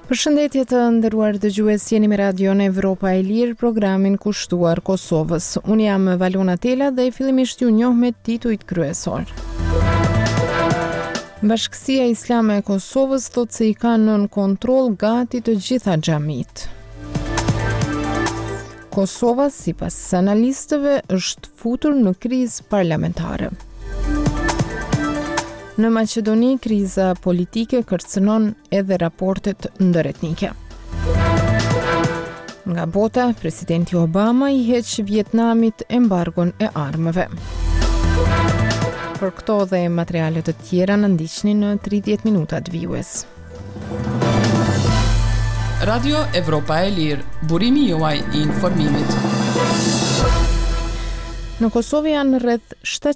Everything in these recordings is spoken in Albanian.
Përshëndetje të nderuar dëgjues, jeni me Radion Evropa e Lirë, programin kushtuar Kosovës. Unë jam Valona Tela dhe fillimisht ju njoh me titujt kryesor. Bashkësia Islame e Kosovës thotë se i ka nën kontroll gati të gjitha xhamit. Kosova, sipas analistëve, është futur në krizë parlamentare. Në Maqedoni, kriza politike kërcënon edhe raportet ndëretnike. Nga bota, presidenti Obama i heq Vietnamit embargon e armëve. Për këto dhe materiale të tjera në ndiqni në 30 minutat vijues. Radio Evropa e Lirë, burimi juaj i informimit. Në Kosovë janë rreth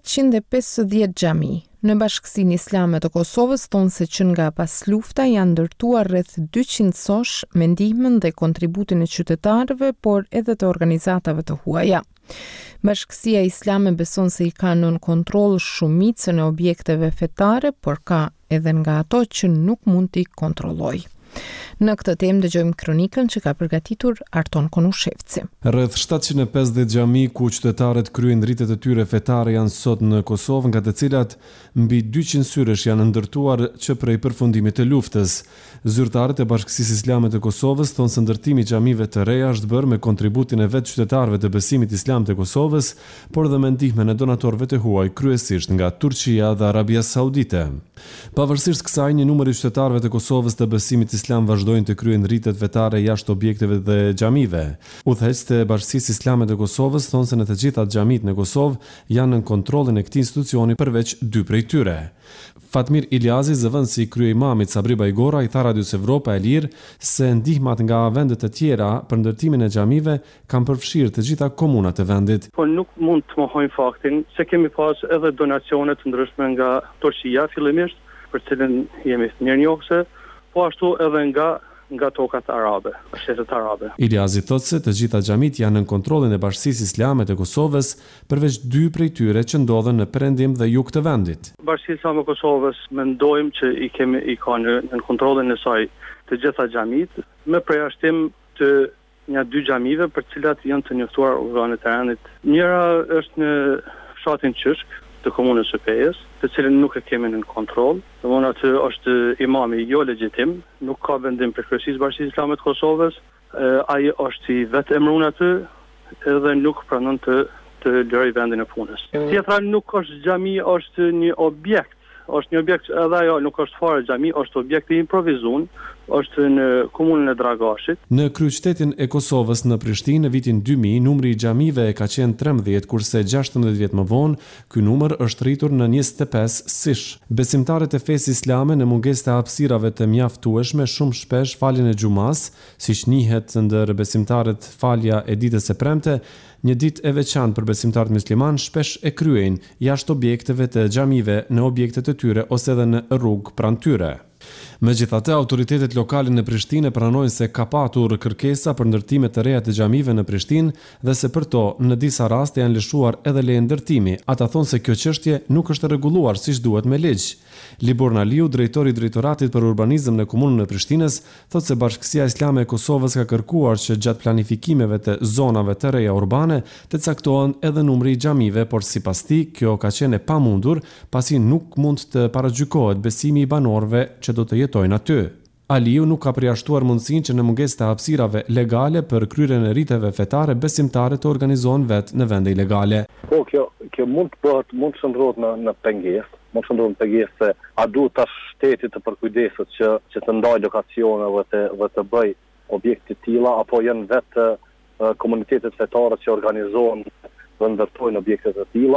750 xhami. Në Bashkësinë Islame të Kosovës thonë se që nga pas lufta janë ndërtuar rreth 200 sosh me ndihmën dhe kontributin e qytetarëve, por edhe të organizatave të huaja. Bashkësia Islame beson se i ka nën kontroll shumicën e objekteve fetare, por ka edhe nga ato që nuk mund t'i kontrollojë. Në këtë temë dëgjojmë kronikën që ka përgatitur Arton Konushevci. Rreth 750 xhami ku qytetarët kryejnë rritet e tyre fetare janë sot në Kosovë, nga të cilat mbi 200 syresh janë ndërtuar që prej përfundimit të luftës. Zyrtarët e Bashkësisë Islame të Kosovës thonë se ndërtimi i xhamive të reja është bërë me kontributin e vetë qytetarëve të besimit islam të Kosovës, por dhe me ndihmën e donatorëve të huaj, kryesisht nga Turqia dhe Arabia Saudite. Pavarësisht kësaj, një numër i qytetarëve të Kosovës të besimit islam vazhdojnë të kryejnë rritet fetare jashtë objekteve dhe xhamive. Udhëheqësit e Bashkisë Islame të Kosovës thonë se në të gjitha xhamit në Kosovë janë në kontrollin e këtij institucioni përveç 2 prej tyre. Fatmir Iljazi, zëvendësi i kryeimamit Sabri Bajgora, i tha Radios Evropa e Lirë se ndihmat nga vendet të tjera për ndërtimin e xhamive kanë përfshirë të gjitha komunat e vendit. Po nuk mund të mohojmë faktin se kemi pas edhe donacione të ndryshme nga Turqia fillimisht, për cilën jemi mirënjohëse, po ashtu edhe nga tokat arabe, shtetet arabe. Iljazi thotë se të gjitha xhamit janë në kontrollin e Bashkisë Islame të Kosovës, përveç 2 prej tyre që ndodhen në perëndim dhe jug të vendit. Bashkia Islame e Kosovës mendojmë që i ka në kontrollin e saj të gjitha xhamit, me përjashtim të një 2 xhamive për cilat janë të njoftuar organet e terrenit. Njëra është në fshatin Qyshk të komunës së Pejës, të cilën nuk e kemi në kontroll. Domthonë aty është imami jo legjitim, nuk ka vendim për kryesisë Bashkisë Islame të Kosovës, ai është i vetë emëruar aty edhe nuk pranon të lëroj vendin e punës. Tjetra nuk është xhami, është një objekt. Është një objekt edhe ajo nuk është fare xhami, është objekt i improvizun, është në komunën e Dragashit. Në kryeqytetin e Kosovës në Prishtinë në vitin 2000, numri i xhamive ka qenë 13, kurse 16 vjet më vonë ky numër është rritur në 25 sish. Besimtarët e fesë islame në mungesë të hapësirave të mjaftueshme shumë shpesh faljen e xumas, siç njihet ndër besimtarët falja e ditës së premte, një ditë e veçantë për besimtarët musliman, shpesh e kryejnë jashtë objekteve të xhamive, në objektet e tyre ose edhe në rrugë pranë tyre. Megjithatë, autoritetet lokale në Prishtinë pranojnë se ka patur kërkesa për ndërtime të reja të xhamive në Prishtinë dhe se për to në disa raste janë lëshuar edhe leje ndërtimi. Ata thonë se kjo çështje nuk është rregulluar siç duhet me ligj. Libor Naliu, drejtori i Drejtoratit për Urbanizëm në komunën e Prishtinës, thotë se Bashkësia Islame e Kosovës ka kërkuar që gjatë planifikimeve të zonave të reja urbane të caktohen edhe numri i xhamive, por sipas tij kjo ka qenë e pamundur, pasi nuk mund të paragjykohet besimi i banorëve që do të jetojnë aty. Aliu nuk ka përjashtuar mundësinë që në mungesë të hapësirave legale për kryerjen e riteve fetare besimtarët të organizohen vetë në vende ilegale. Po kjo mund të shndrohet në pengesë. Mund të ndodhë pengesë se a duhet tash shteti të përkujdeset që të ndaj lokacione dhe të bëj objekte të tilla, apo janë vetë komunitetet fetare që organizohen dhe ndërtojnë objekte të tilla.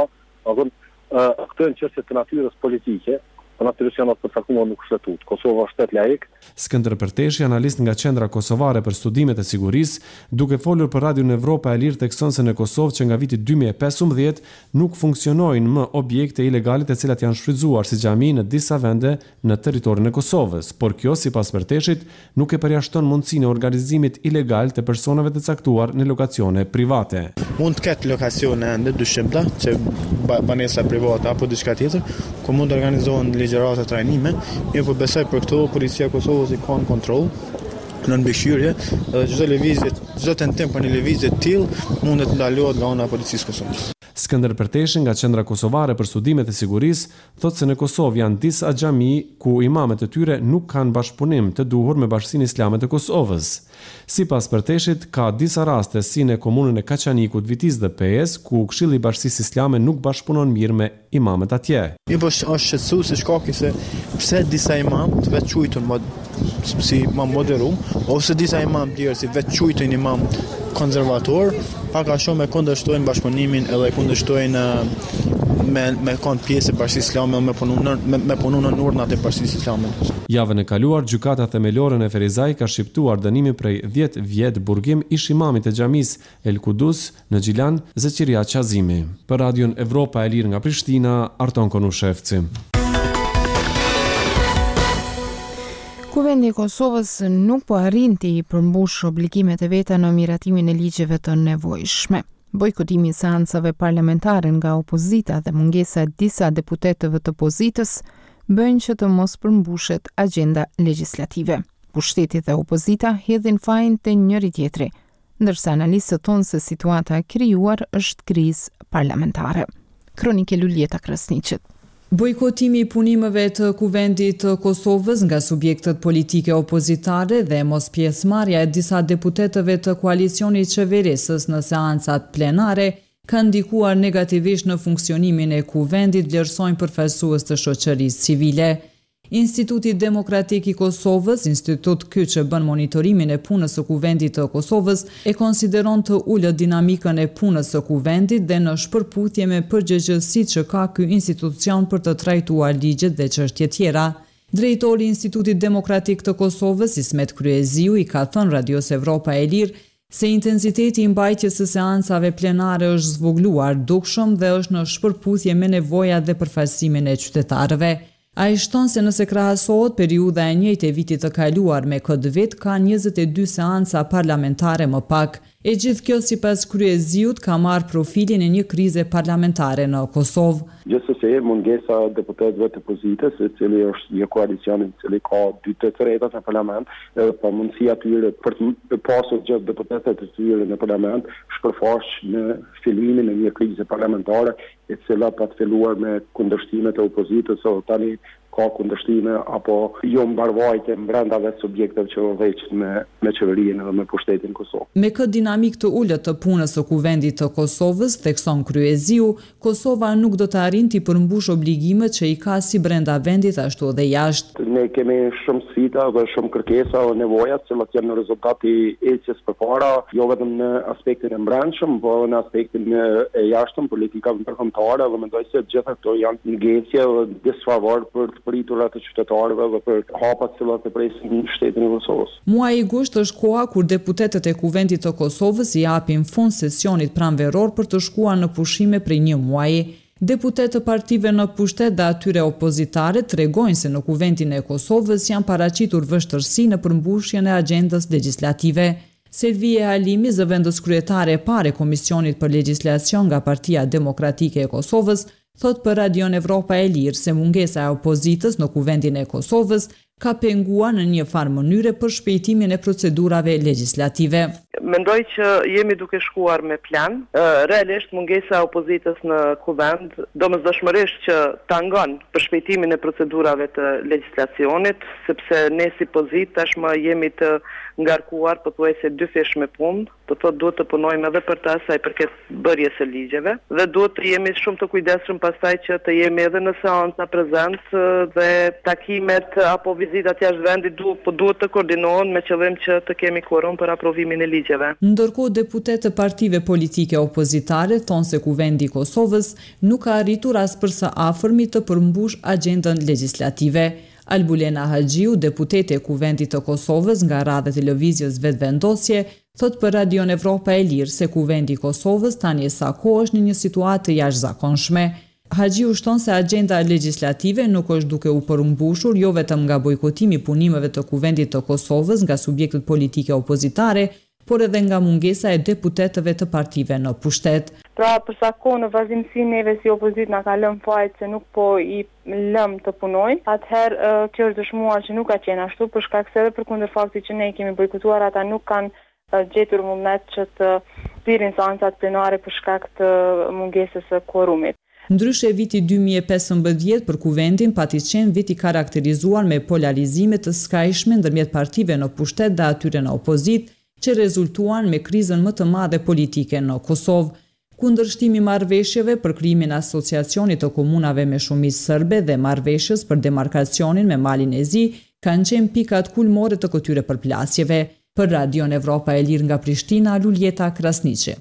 Këto janë çështje të natyrës politike. Natyrisht janë të përcaktuar nuk shtetut. Kosova është shtet laik. Skënder Perteshi, analist nga Qendra Kosovare për Studimet e Sigurisë, duke folur për Radion Evropa e Lirë, thekson se në Kosovë që nga viti 2015 nuk funksionojnë më objekte ilegale të cilat janë shfrytzuar si xhami në disa vende në territorin e Kosovës, por kjo sipas Perteshit nuk e përjashton mundësinë e organizimit ilegal të personave të caktuar në lokacione private. Mund të ketë lokacione në dyshimta, që banesa private apo diçka tjetër, ku mund të organizohen ligjërata trajnime, mirë po besoj për këto policia e Kosovës i ka kontroll në mbikëqyrje, dhe çdo tentim për një lëvizje të tillë mundet ndalohet nga ana e policisë kosovare. Skënder Perteshi nga Qendra Kosovare për Studimet e Sigurisë thotë se në Kosovë janë disa xhami ku imamet e tyre nuk kanë bashkëpunim të duhur me Bashkinë Islame të Kosovës. Sipas Perteshit, ka disa raste si në komunën e Kaçanikut, Vitiz dhe Pejës, ku Këshilli i Bashkisë Islame nuk bashkëpunon mirë me imamet atje. Po është shqetësues shkaki se pse disa imam të vetë quajtur si imam moderum ose disa imam tjerë si vetë quajtur imam konservator, pak a shumë e kundërshtojnë bashkëpunimin edhe kundërshtojnë me kanë pjesë e Bashkisë Islame me punu në urdhnat e Bashkisë Islame. Javën e kaluar, gjykata themelore në Ferizaj ka shqiptuar dënimin prej 10 vjet burgim ish imamit e xhamisë El Kudus në Gjilan, Zeqiria Qazimi. Për Radion Evropa e Lirë nga Prishtina, Arton Konushevci. Kuvendi i Kosovës nuk po arrin të përmbush obligimet e veta në miratimin e ligjeve të nevojshme. Bojkotimi i seancave parlamentare nga opozita dhe mungesa e disa deputetëve të opozitës bëjnë që të mos përmbushet agenda legjislative. Pushteti dhe opozita hedhin fajin te njëri tjetri, ndërsa analistët thonë se situata e krijuar është krizë parlamentare. Kronike Luljeta Krasniqit. Bojkotimi i punimeve të Kuvendit të Kosovës nga subjektët politike opozitare dhe mos pjesëmarrja e disa deputetëve të koalicionit qeverisës në seancat plenare ka ndikuar negativisht në funksionimin e Kuvendit, vlerësojnë përfaqësues të shoqërisë civile. Instituti Demokratik i Kosovës, institut ky që bën monitorimin e punës së Kuvendit të Kosovës, e konsideron të ulët dinamikën e punës së Kuvendit dhe në shpërputhje me përgjegjësitë që ka ky institucion për të trajtuar ligjet dhe çështje tjera. Drejtori i Institutit Demokratik të Kosovës, Ismet Kryeziu, i ka thënë Radios Evropa e Lirë se intensiteti i mbajtjes së seancave plenare është zvogluar dukshëm dhe është në shpërputhje me nevojat dhe përfaqësimin e qytetarëve. Ai shton se nëse krahasohet periudha e njëjtë e vitit të kaluar me këtë vit, ka 22 seanca parlamentare më pak. E gjithë kjo sipas Kryeziut ka marrë profilin e një krize parlamentare në Kosovë. Gjithsesi, mungesa e deputetëve të opozitës, i cili është një koalicion i cili ka 2/3 në parlament, pa mundësia tyre për të pasur gjithë deputetët e tyre në parlament, shpërfaq në fillimin e një krize parlamentare, e cila pa të filluar me kundërshtimet e opozitës, o tani ka kundërshtime apo jo mbarvajtje brenda vetë subjekteve që veçet me qeverinë dhe me pushtetin Kosovë. Me këtë dinamik të ulët të punës së Kuvendit të Kosovës, thekson Kryeziu, Kosova nuk do të arrijë të përmbush obligimet që i ka si brenda vendit ashtu edhe jashtë. Ne kemi shumë sfida dhe shumë kërkesa o nevoja që janë në rezultat i ecjes përpara, jo vetëm në aspektin e brendshëm, por në aspektin e jashtëm, politikave ndërkombëtare, dhe mendoj se gjitha këto janë ngecje disfavorë për të priturat e qytetarëve dhe për hapat që të presin në shtetin e Kosovës. Muaji gusht është koha kur deputetët e Kuvendit të Kosovës i japin fund sesionit pranveror për të shkuar në pushime prej një muaji. Deputetë të partive në pushtet dhe atyre opozitare tregojnë se në Kuvendin e Kosovës janë paraqitur vështirësi në përmbushjen e agjendës legjislative. Selvie Halimi, zëvendës kryetare e parë e Komisionit për Legjislacion nga Partia Demokratike e Kosovës, thot për Radion Evropa e Lirë se mungesa e opozitës në Kuvendin e Kosovës ka penguar në një farë mënyre për shpejtimin e procedurave legjislative. Mendoj që jemi duke shkuar me plan. Realisht mungesa e opozitës në Kuvend domosdoshmërisht që tangon për shpejtimin e procedurave të legjislacionit, sepse ne si pozit tashmë jemi të ngarkuar pothuajse dy fish me punë, duhet të punojmë edhe për ta sa i përket bërjes së ligjeve dhe duhet të jemi shumë të kujdesshëm pastaj që të jemi edhe në seanca prezencë dhe takimet apo vizitat jashtë vendit duhet të koordinohen me qëllim që të kemi kvorum për aprovimin e ligjeve. Ndërkohë deputetë të partive politike opozitare thonë se Kuvendi i Kosovës nuk ka arritur as për së afërmi të përmbush agjendën legjislative. Albulena Haxhiu, deputete e Kuvendit të Kosovës nga radhët e lëvizjes vetëvendosje, thot për Radion Evropa e Lirë se Kuvendi i Kosovës tani sa kohë është në një situatë të jashtëzakonshme. Haxhiu shton se agjenda legjislative nuk është duke u përmbushur jo vetëm nga bojkotimi i punimeve të Kuvendit të Kosovës nga subjektët politike opozitare, por edhe nga mungesa e deputetëve të partive në pushtet. Pra, për sa kohë në vazhdimsi neve si opozitë na ka lënë fajt se nuk po i lëm të punojnë, atëherë kjo është dëshmuar që nuk ka qenë ashtu, për shkak se edhe përkundër faktit që ne kemi bojkotuar, ata nuk kanë gjetur vullnet që të thirrin seancat plenare për shkak të mungesës së quorumit. Ndryshe viti 2015 për kuvendin pati qenë viti karakterizuar me polarizime të skajshme ndërmjet partive në pushtet dhe atyre në opozit, që rezultuan me krizën më të madhe politike në Kosovë. Kundërshtimi marrëveshjeve për krijimin e asociacionit të komunave me shumicë serbe dhe marrëveshjes për demarkacionin me Malin e Zi kanë qenë pikat kulmore të këtyre përplasjeve. Për Radion Evropa e Lirë nga Prishtina, Luljeta Krasniqi.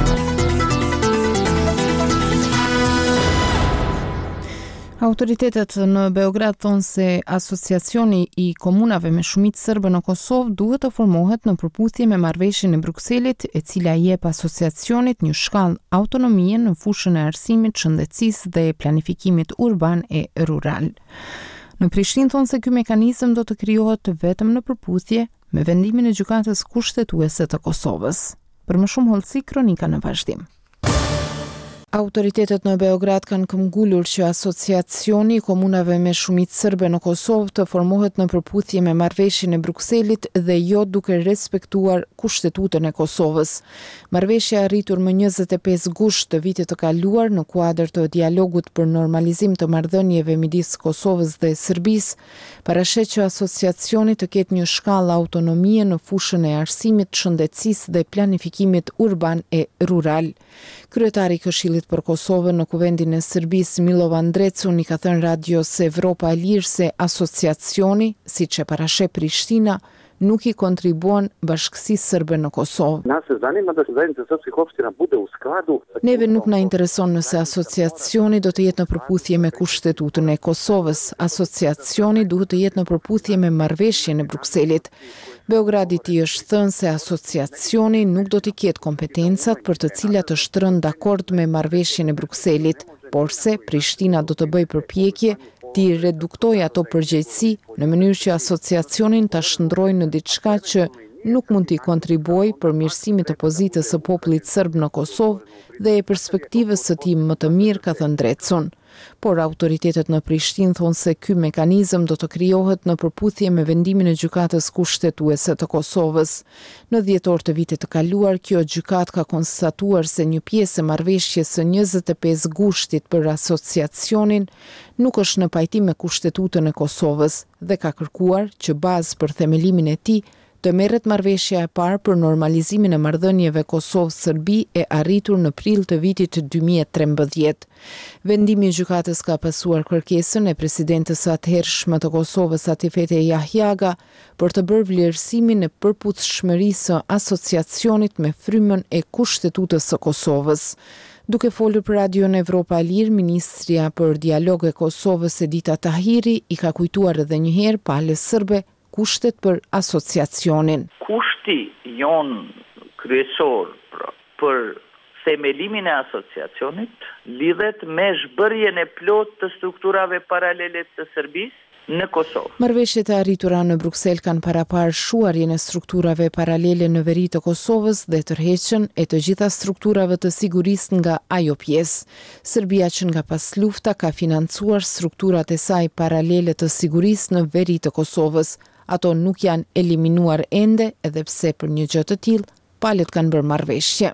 Autoritetet në Beograd thonë se asociacioni i komunave me shumicë serbe në Kosovë duhet të formohet në përputhje me marrëveshjen e Brukselit, e cila i jep asociacionit një shkallë autonomie në fushën e arsimit, shëndetësisë dhe planifikimit urban e rural. Në Prishtinë thonë se ky mekanizëm do të krijohet vetëm në përputhje me vendimin e gjykatës kushtetuese të Kosovës. Për më shumë hollësi, kronika në vazhdim. Autoritetet në Beograd kanë këmbgulur që asociacioni i komunave me shumicë serbe në Kosovë të formohet në përputhje me marrëveshjen e Brukselit dhe jo duke respektuar Kushtetutën e Kosovës. Marrëveshja arritur më 25 gusht të vitit të kaluar në kuadër të dialogut për normalizim të marrëdhënieve midis Kosovës dhe Serbisë, parashet që asociacioni të ketë një shkallë autonomie në fushën e arsimit, shëndetësisë dhe planifikimit urban e rural. Kryetari i Këshillit për Kosovën në kuvendin e Serbisë, Milovan Drecu, i ka thënë Radios Evropa e Lirë se asociacioni, siç e parasheh Prishtina, nuk i kontribuon bashkësisë serbe në Kosovë. Neve nuk na intereson nëse asociacioni do të jetë në përputhje me Kushtetutën e Kosovës. Asociacioni duhet të jetë në përputhje me marrëveshjen e Brukselit. Beogradi i është thënë se asociacioni nuk do të ketë kompetencat për të cilat është rënë dakord me marrëveshjen e Brukselit, por se Prishtina do të bëjë përpjekje ti reduktoj ato përgjegjësi në mënyrë që asociacionin ta shndrojë në diçka që nuk mund t'i kontribuoj për mirësimit të pozitës së popullit serb në Kosovë dhe e perspektivës së tij më të mirë, ka thënë Drecun. Por autoritetet në Prishtinë thonë se ky mekanizëm do të krijohet në përputhje me vendimin e gjykatës kushtetuese të Kosovës. Në dhjetor të vitit të kaluar, kjo gjykatë ka konstatuar se një pjesë e marrëveshjes së 25 gushtit për asociacionin nuk është në pajtim me Kushtetutën e Kosovës dhe ka kërkuar që bazë për themelimin e tij të merret marrëveshja e parë për normalizimin e marrëdhënieve Kosovë-Serbi e arritur në prill të vitit 2013. Vendimi i gjykatës ka pasuar kërkesën e presidentës së atëhershme të Kosovës, Atifete Jahjaga, për të bërë vlerësimin e përputhshmërisë së asociacionit me frymën e Kushtetutës së Kosovës. Duke folur për Radion Evropa e Lirë, ministrja për dialog e Kosovës, Edita Tahiri, i ka kujtuar edhe një herë palës serbe kushtet për asociacionin. Kushti jon kryesor për themelimin e asociacionit lidhet me zhbërjen e plot të strukturave paralele të Serbisë në Kosovë. Marrëveshjet e arritura në Bruksel kanë paraparëshuarjen e strukturave paralele në veri të Kosovës dhe tërheqjen e të gjitha strukturave të sigurisë nga ajo pjesë. Serbia që nga pas lufta ka financuar strukturat e saj paralele të sigurisë në veri të Kosovës. Ato nuk janë eliminuar ende, edhe pse për një gjë të tillë palët kanë bërë marrëveshje.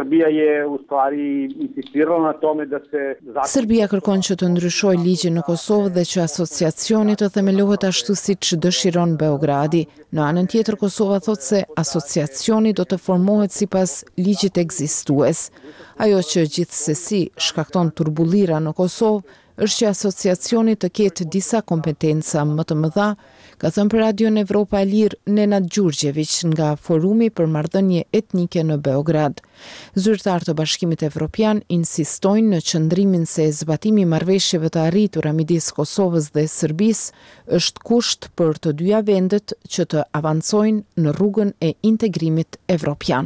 Serbia kërkon që të ndryshojë ligjin në Kosovë dhe që asociacioni të themelohet ashtu siç dëshiron Beogradi. Në anën tjetër, Kosova thotë se asociacioni do të formohet sipas ligjit ekzistues. Ajo që gjithsesi shkakton turbullira në Kosovë është që asociacioni të ketë disa kompetenca më të mëdha, ka thënë për Radion Evropa e Lirë Nenad Gjurgjević nga Forumi për Marrëdhënie Etnike në Beograd. Zyrtarët të Bashkimit Evropian insistojnë në qëndrimin se zbatimi i marrëveshjeve të arritura midis Kosovës dhe Serbisë është kusht për të dyja vendet që të avancojnë në rrugën e integrimit evropian.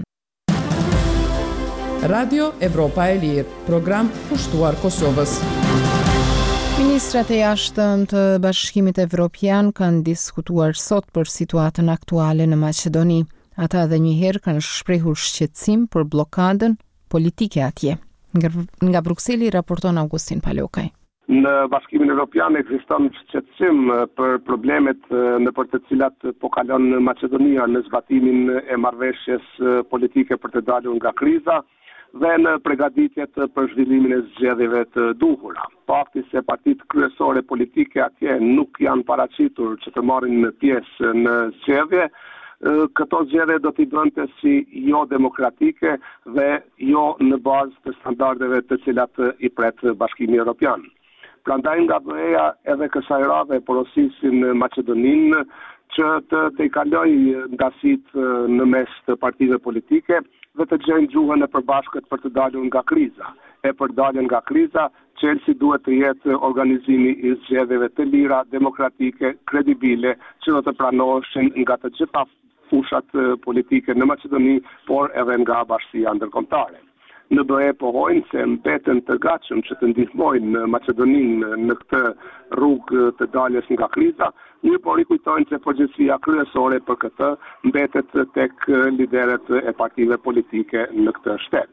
Radio Evropa e Lirë, program kushtuar Kosovës. Ministrat e jashtëm të Bashkimit Evropian kanë diskutuar sot për situatën aktuale në Maqedoni. Ata edhe njëherë kanë shprehur shqetësim për blokadën politike atje. Nga Brukseli raporton Augustin Palokaj. Në Bashkimin Evropian ekziston shqetësim për problemet nëpër të cilat po kalon Maqedonia në zbatimin e marrëveshjes politike për të dalur nga kriza dhe në përgatitjet për zhvillimin e zgjedhjeve të duhura. Fakti se partitë kryesore politike atje nuk janë paraqitur që të marrin pjesë në zgjedhje, këto zgjedhje do t'i bënte si jo demokratike dhe jo në bazë të standardeve të cilat i pret Bashkimi Evropian. Prandaj nga BE-ja edhe kësaj radhe porosisin Maqedoninë që të i kaloj ndasit në mes të partive politike dhe të gjejnë gjuhën e përbashkët për të dalur nga kriza. E për daljen nga kriza, Chelsea duhet të jetë organizimi i zgjedhjeve të lira, demokratike, kredibile, që do të pranoheshin nga të gjitha fushat politike në Maqedoni, por edhe nga bashkësia ndërkombëtare. Në BE pohojnë se mbeten të gatshëm që të ndihmojnë Maqedoninë në këtë rrugë të daljes nga kriza, mirë po rikujtojnë se përgjegjësia kryesore për këtë mbetet tek liderët e partive politike në këtë shtet.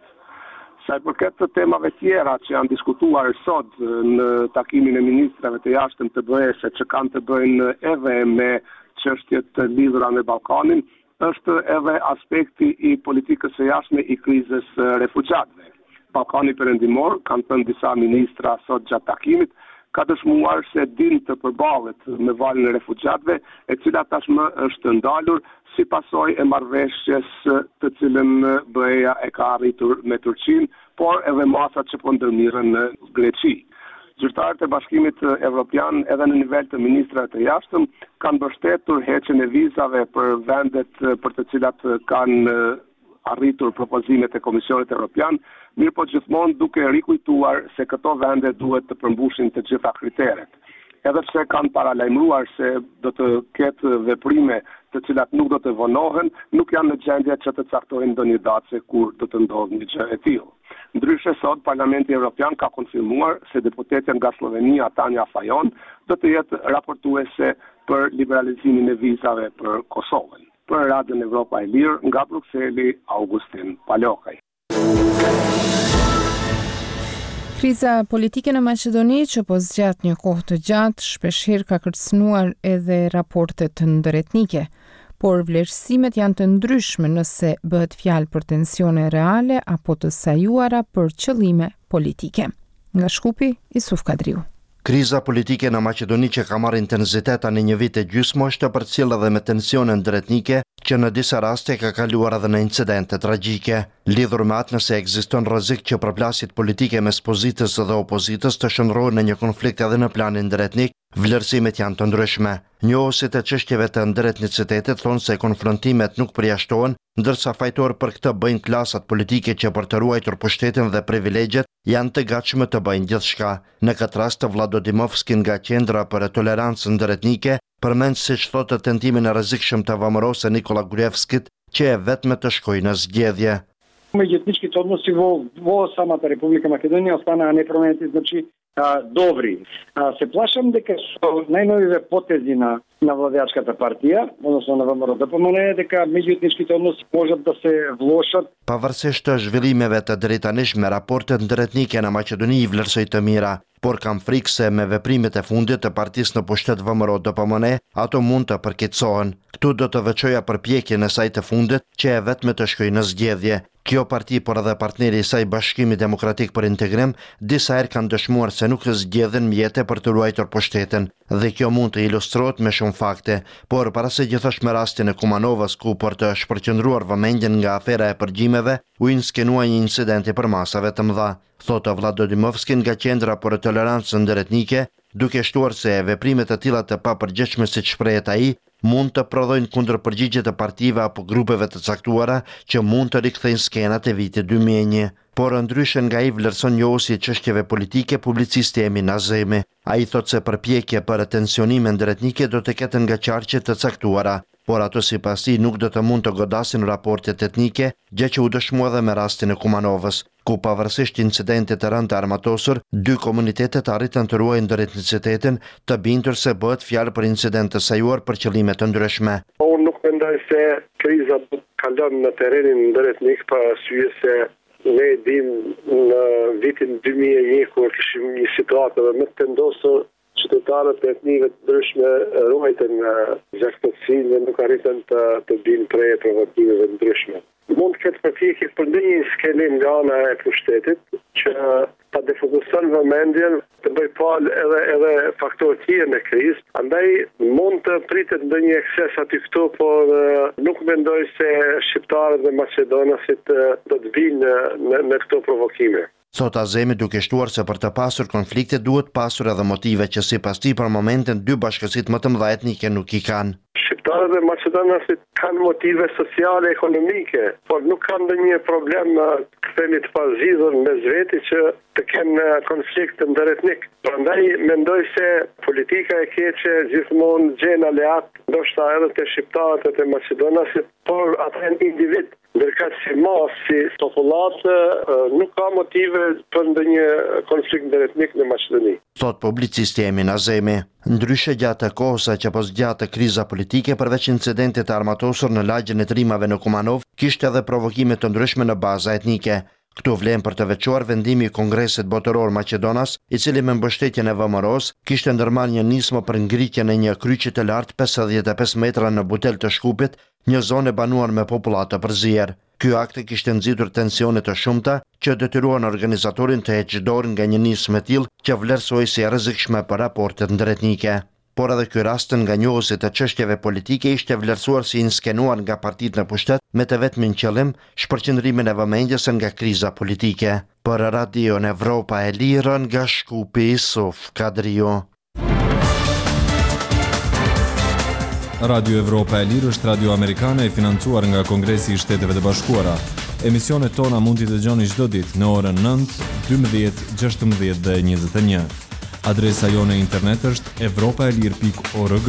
Sa i përket të temave tjera që janë diskutuar sot në takimin e ministrave të jashtëm të BE-s që kanë të bëjnë edhe me çështjet të lidhura me Ballkanin, është edhe aspekti i politikës së jashtme i krizës refugjatëve. Ballkani Perëndimor, kanë thënë disa ministra sot gjatë takimit, ka dëshmuar se din të përballet me valën e refugjatëve, e cila tashmë është ndalur si pasojë e marrëveshjes të cilën BE-ja e ka arritur me Turqinë, por edhe masat që po ndërmirën në Greqi. Zyrtarët e Bashkimit Evropian edhe në nivel të ministrave të jashtëm kanë mbështetur heqjen e vizave për vendet për të cilat kanë arritur propozimet e Komisionit Evropian, mirë po gjithmonë duke rikujtuar se këto vende duhet të përmbushin të gjitha kriteret. Edhe pse kanë paralajmëruar se do të ketë veprime të cilat nuk do të vonohen, nuk janë në gjendje që të caktojnë ndonjë datë kur do të ndodhë një gjë e tillë. Ndryshe sot, Parlamenti Evropian ka konfirmuar se deputetja nga Slovenia, Tanja Fajon, do të jetë raportuese për liberalizimin e vizave për Kosovën. Për Radion Evropa e Lirë, nga Brukseli, Augustin Palokaj. Kriza politike në Maqedoni që po zgjat një kohë të gjatë, shpeshherë ka kërcënuar edhe raportet ndërretnike, por vlerësimet janë të ndryshme nëse bëhet fjalë për tensione reale apo të sajuara për qëllime politike. Nga Shkupi, Isuf Kadriu. Kriza politike në Maqedoni që ka marrë intensitet në një vit e gjysmë është përcjellë edhe me tensione ndërretnike që në disa raste ka kaluar edhe në incidente tragjike. Lidhur me atë nëse ekziston rrezik që përplasjet politike mes pozitës dhe opozitës të shndrohen në një konflikt edhe në planin ndërretnik, vlerësimet janë të ndryshme. Njohësit e çështjeve të ndërretnicitetit thonë se konfrontimet nuk përjashtohen, ndërsa fajtor për këtë bëjnë klasat politike që për të ruajtur pushtetin dhe privilegjet janë të gatshme të bëjnë gjithçka. Në këtë rast Vlado Dimovski nga Qendra për Tolerancën Ndërretnike përmend siç thotë tentimin e rrezikshëm të Vamorose Nikola Gruevskit që e vetme të shkojë në zgjedhje. Меѓуетничките односи во самата Република Македонија останаа непроменети, значи добри. Се плашам дека со најновиве потези на владеачката партија, односно на ВМРО-ДПМН, дека меѓуетничките односи можат да се влошат. Pavarësisht të zhvillimeve të drejtanishme, raportet ndërretnike në Maqedoni i vlerësoj të mira, por kam frikë se me veprimet e fundit të partisë në pushtet VMRO-DPMN, ato mund të përkeqësohen. Këtu do të veçoja përpjekjen e saj të fundit që e vetme të shkojë në zgjedhje. Kjo parti, por edhe partneri i saj Bashkimi Demokratik për Integrim, disa herë kanë dëshmuar se nuk zgjedhin mjete për të ruajtur pushtetin, dhe kjo mund të ilustrohet me shumë fakte, por para se gjithashtu me rastin e Kumanovës ku për të shpërqendruar vëmendjen nga afera e përgjimeve, u inskenua një incidenti për masave të mëdha, thotë Vlado Dimovski nga Qendra për Tolerancën Ndërretnike, duke shtuar se veprimet e tilla të papërgjithshme siç shprehet ai, mund të prodhojnë kundër përgjigje të partive apo grupeve të caktuara që mund të rikthejnë skenat e vitit 2001. Por ndryshe nga ai vlerëson njohësi çështjeve politike publicisti Emin Azemi. Ai thotë se përpjekje për tensionime ndërretnike do të ketë nga qarqe të caktuara, por ato sipas tij nuk do të mund të godasin raportet etnike, gjë që u dëshmua edhe me rastin e Kumanovës, ku pavarësisht incidentit të rënd të armatosur, dy komunitetet arritën të ruajnë ndërretnicitetin, të bindur se bëhet fjalë për incident të sajuar për qëllime të ndryshme. Unë nuk mendoj se kriza kalon në terrenin ndërtnik pa arsye se ne dim në vitin 2001 kur kishim një situatë dhe më të vendosur qytetarët e etnive të ndryshme ruajtën nga gjaktësinë dhe nuk arritën të binë prej provokimeve të ndryshme. Mund të ketë përpjekje për ndonjë skenim nga ana e pushtetit që ta defokuson vëmendjen të bëj palë edhe faktorë tjerë në krizë. Andaj mund të pritet ndonjë ekses aty këtu, por nuk mendoj se shqiptarët dhe maqedonasit do të vinë në këto provokime. Thot Azemi duke shtuar se për të pasur konflikte duhet pasur edhe motive që sipas tij për momentin dy bashkësitë më të mëdha etnike nuk i kanë. Shqiptarët dhe maqedonasit kanë motive sociale, ekonomike, por nuk kanë ndonjë problem të pazhidhur mes veti që të kenë konflikt ndëretnik. Prandaj mendoj se politika e keqe gjithmonë gjen aleat, ndoshta edhe të shqiptarët dhe të maqedonasit, por ata janë individ. Ndërka si mas, si populatë, nuk ka motive për ndonjë konflikt ndëretnik në Maqedoni. Thot publicisti Emin Azemi. Ndryshe gjatë kohës që pas gjatë kriza politike, përveç incidentit të armatosur në lagjen e trimave në Kumanov, kishte edhe provokime të ndryshme në baza etnike. Këtu vlen për të veçuar vendimi i Kongresit Botëror Maqedonas, i cili me mbështetjen e VMRO-s kishte ndërmarrë një nismë për ngritjen e një kryqi të lartë 55 metra në Butel të Shkupit, një zonë e banuar me popullat të përzier. Ky akt kishte nxitur tensione të shumta që detyruan organizatorin të heqë dorë nga një nismë e tillë që vlerësoi si e rrezikshme për raportet ndëretnike. Por edhe ky rast nga njohësi të çështjeve politike ishte vlerësuar si inskenuar nga partitë në pushtet me të vetmin qëllim shpërqendrimin e vëmendjes nga kriza politike. Për Radion Evropa e Lirë nga Shkupi Isuf Kadrio. Radio Evropa e Lirë është radio amerikane e financuar nga Kongresi i Shteteve të Bashkuara. Emisionet tona mund t'i dëgjoni çdo ditë në orën 9, 12, 16 dhe 21. Adresa jone internet është evropaelir.org.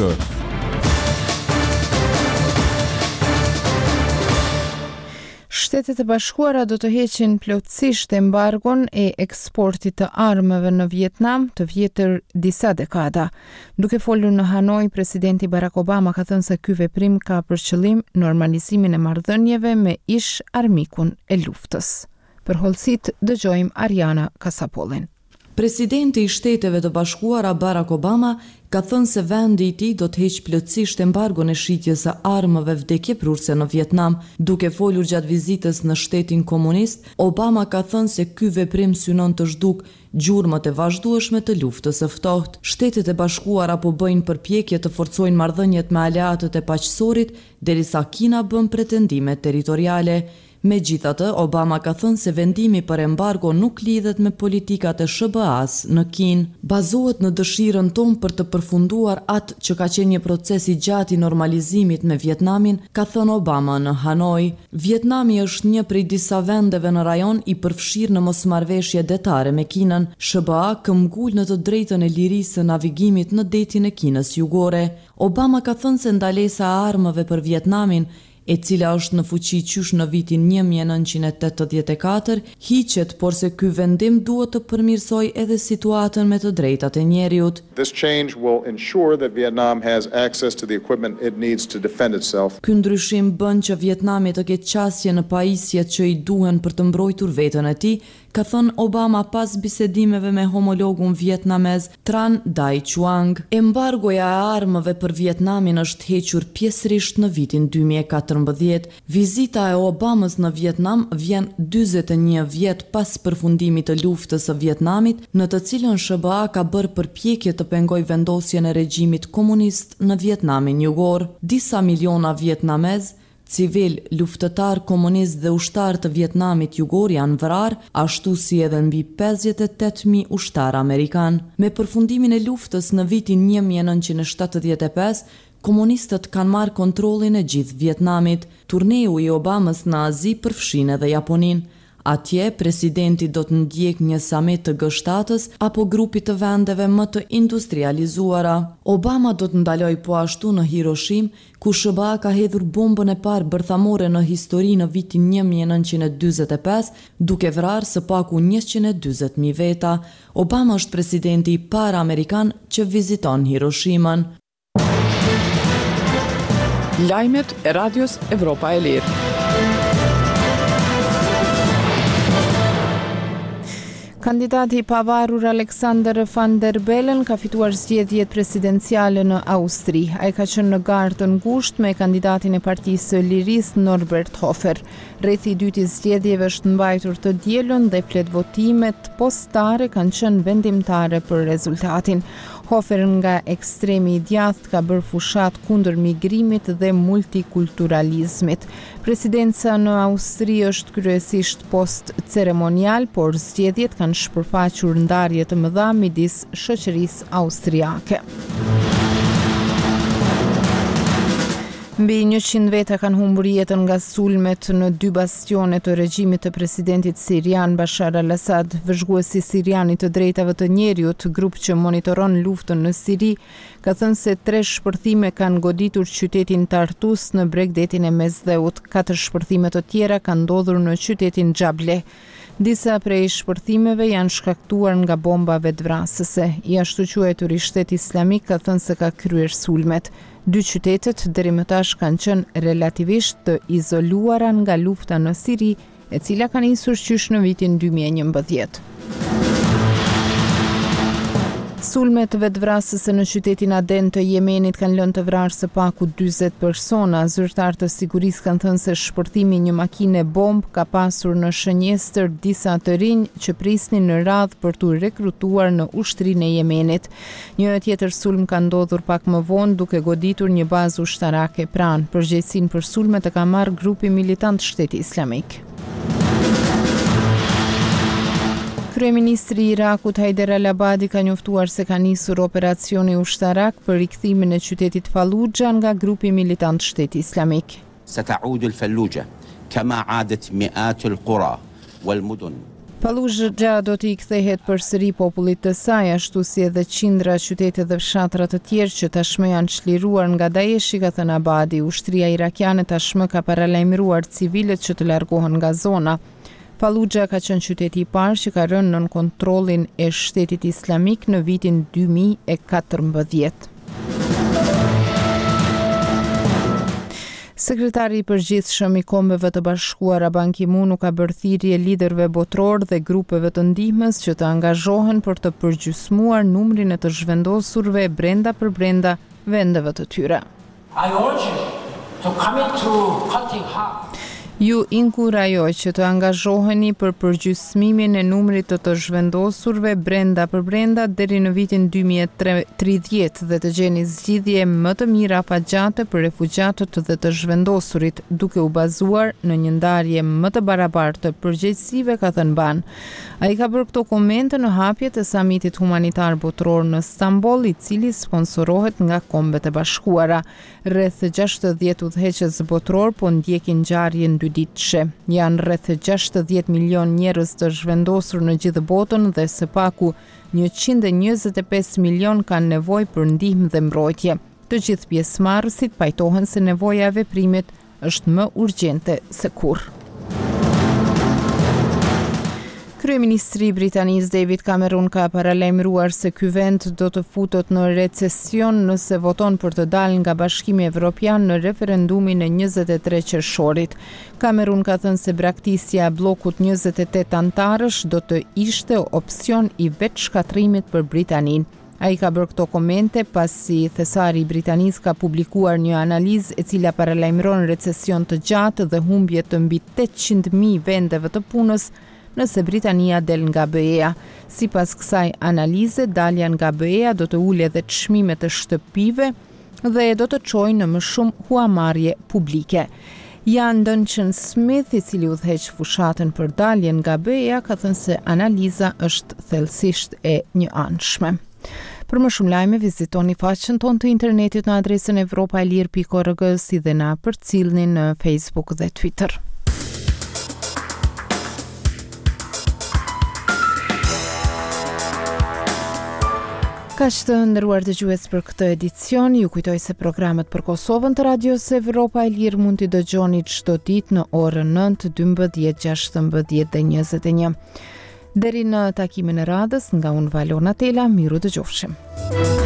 Shtetet e Bashkuara do të heqin plotësisht embargon e eksportit të armëve në Vietnam të vjetër disa dekada. Duke folur në Hanoi, presidenti Barack Obama ka thënë se ky veprim ka për qëllim normalizimin e marrëdhënieve me ish armikun e luftës. Për hollësit dëgjojmë Ariana Kasapollin. Presidenti i Shteteve të Bashkuara Barack Obama ka thënë se vendi i tij do të heqë plotësisht embargon e shitjes së armëve vdekjeprurse në Vietnam. Duke folur gjatë vizitës në shtetin komunist, Obama ka thënë se ky veprim synon të zhduk gjurmët e vazhdueshme të luftës së ftohtë. Shtetet e Bashkuara po bëjnë përpjekje të forcojnë marrëdhëniet me aleatët e paqësorit, derisa Kina bën pretendime territoriale. Megjithatë, Obama ka thënë se vendimi për embargo nuk lidhet me politikat e SBA-s në Kinë. Bazohet në dëshirën tonë për të përfunduar atë që ka qenë një proces i gjatë i normalizimit me Vietnamin, ka thënë Obama në Hanoi. Vietnami është një prej disa vendeve në rajon i përfshirë në mosmarrëveshje detare me Kinën. SBA këmbgul në të drejtën e lirisë së navigimit në detin e Kinës jugore. Obama ka thënë se ndalesa e armëve për Vietnamin, e cila është në fuqi qysh në vitin 1984, hiqet, por se ky vendim duhet të përmirësoj edhe situatën me të drejtat e njeriut. This change will ensure that Vietnam has access to the equipment it needs to defend itself. Ky ndryshim bën që Vietnami të ketë qasje në pajisjet që i duhen për të mbrojtur veten e tij, ka thënë Obama pas bisedimeve me homologun vietnamez Tran Dai Quang. Embargoja e armëve për Vietnamin është hequr pjesërisht në vitin 2014. Vizita e Obamës në Vietnam vjen 41 vjet pas përfundimit të luftës së Vietnamit, në të cilën SBA ka bërë përpjekje të pengojë vendosjen e regjimit komunist në Vietnamin jugor. Disa miliona vietnamez, civil, luftëtar komunist dhe ushtar të Vietnamit jugor janë vrarë, ashtu si edhe mbi 58.000 ushtar amerikan. Me përfundimin e luftës në vitin 1975, komunistët kanë marrë kontrollin e gjithë Vietnamit. Turneu i Obamës në Azi përfshin edhe Japoninë. Atje, presidenti do të ndjek një samit të G7-s apo grupit të vendeve më të industrializuara. Obama do të ndaloj po ashtu në Hiroshim, ku SBA ka hedhur bombën e parë bërthamore në histori në vitin 1945, duke vrarë së paku 140.000 veta. Obama është presidenti i parë amerikan që viziton Hiroshimën. Lajmet e Radios Evropa e Lirë. Kandidati i pavarur Alexander Van der Bellen ka fituar zgjedhjet presidenciale në Austri. Ai ka qenë në garë të ngushtë me kandidatin e Partisë së Lirisë Norbert Hofer. Rrethi i dytë i zgjedhjeve është mbajtur të dielën dhe fletvotimet postare kanë qenë vendimtare për rezultatin. Hofer nga ekstremi i djathtë ka bërë fushat kundër migrimit dhe multikulturalizmit. Presidenca në Austri është kryesisht post ceremonial, por zgjedhjet kanë shpërfaqur ndarje të mëdha midis shoqërisë austriake. Mbi 100 veta kanë humbur jetën nga sulmet në 2 bastione të regjimit të presidentit sirian Bashar al-Assad. Vëzhguesi sirian i të drejtave të njerëzit, grup që monitoron luftën në Siri, ka thënë se 3 shpërthime kanë goditur qytetin Tartus në bregdetin e Mesdheut. 4 shpërthime të tjera kanë ndodhur në qytetin Xable. Disa prej shpërthimeve janë shkaktuar nga bomba vetvrasëse. I ashtu quajturi Shteti Islamik ka thënë se ka kryer sulmet. 2 qytetet deri më tash kanë qenë relativisht të izoluara nga lufta në Siri, e cila ka nisur qysh në vitin 2011. Sulmet vetvrasëse në qytetin Aden të Jemenit kanë lënë të vrarë së paku 40 persona. Zyrtarë të sigurisë kanë thënë se shpërthimi një makine bomb ka pasur në shënjestër disa të rinj që prisnin në radhë për t'u rekrutuar në ushtrinë e Jemenit. Një tjetër sulm ka ndodhur pak më vonë duke goditur një bazë ushtarake pranë. Përgjegjësinë për sulmet e ka marrë grupi militant Shteti Islamik. Kryeministri i Irakut Haider al-Abadi ka njoftuar se ka nisur operacioni ushtarak për rikthimin e qytetit Fallujah nga grupi militant Shteti Islamik. ستعود الفلوجة كما عادت مئات القرى والمدن. Fallujah do t'i kthehet përsëri popullit të saj, ashtu si edhe qindra qytete dhe fshatra të tjerë që tashmë janë çliruar nga Daeshi, ka thënë Abadi. Ushtria irakiane tashmë ka paralajmëruar civilët që të largohen nga zona. Fallujah ka qenë qyteti i parë që ka rënë nën kontrollin e Shtetit Islamik në vitin 2014. Sekretari i përgjithshëm i Kombeve të Bashkuara Ban Ki-moon u ka bërë thirrje liderëve botror dhe grupeve të ndihmës që të angazhohen për të përgjysmuar numrin e të zhvendosurve brenda për brenda vendeve të tyre. I urge you to commit to cutting half. Ju inkurajoj që të angazhoheni për përgjysmimin e numrit të zhvendosurve brenda për brenda deri në vitin 2030 dhe të gjeni zgjidhje më të mira afatgjate për refugjatët dhe të zhvendosurit, duke u bazuar në një ndarje më të barabartë të përgjegjësive, ka thënë Ban. Ai ka bërë këto komente në hapjet e samitit humanitar botror në Stamboll, i cili sponsorohet nga Kombet e Bashkuara. Rreth 60 udhëheqës botror po ndjekin ngjarjen ditëshe. Janë rreth 60 milion njerëz të zhvendosur në gjithë botën dhe së paku 125 milion kanë nevojë për ndihmë dhe mbrojtje. Të gjithë pjesëmarrësit pajtohen se nevoja e veprimit është më urgjente se kurrë. Kryeministri i Britanisë David Cameron ka paralajmëruar se ky vend do të futet në recesion nëse voton për të dalë nga Bashkimi Evropian në referendumin e 23 qershorit. Cameron ka thënë se braktisja e bllokut 28 antarësh do të ishte opsion i vetshkatrimit për Britaninë. Ai ka bërë këto komente pasi thesari i Britanisë ka publikuar një analizë e cila paralajmëron recesion të gjatë dhe humbje të mbi 800.000 vendeve të punës nëse Britania del nga BE-a. Sipas kësaj analize, dalja nga BE-a do të ulë edhe çmimet e shtëpive dhe do të çojë në më shumë huamarrje publike. Jan Duncan Smith, i cili udhëheq fushatën për daljen nga BE-a, ka thënë se analiza është thellësisht e njëanshme. Për më shumë lajme, vizitoni faqen tonë të internetit në adresën evropaelir.org, si dhe na përcillni në Facebook dhe Twitter. Kaq të nderuar dëgjues për këtë edicion, ju kujtoj se programet për Kosovën të Radios Evropa e Lirë mund t'i dëgjoni çdo ditë në orën 9, 12, 16 dhe 21. Deri në takimin e radhës, nga unë Valona Tela, miru dëgjofshim.